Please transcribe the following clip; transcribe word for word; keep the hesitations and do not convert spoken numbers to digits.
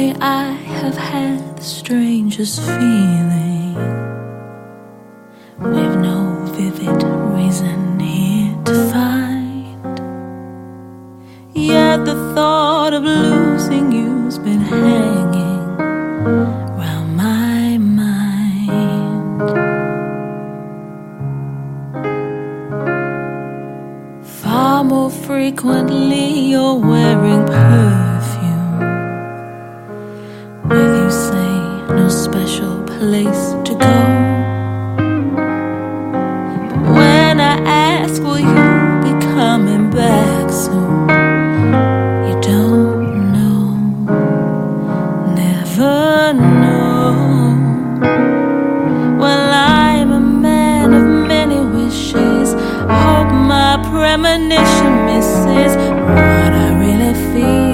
Lately I have had the strangest feeling, with no vivid reason here to find. Yet the thought of losing you's been hanging round my mind. Far more frequently you're wearing perfume, with you say no special place to go. But when I ask will you be coming back soon, you don't know, never know. Well, I'm a man of many wishes, hope my premonition misses what I really feel.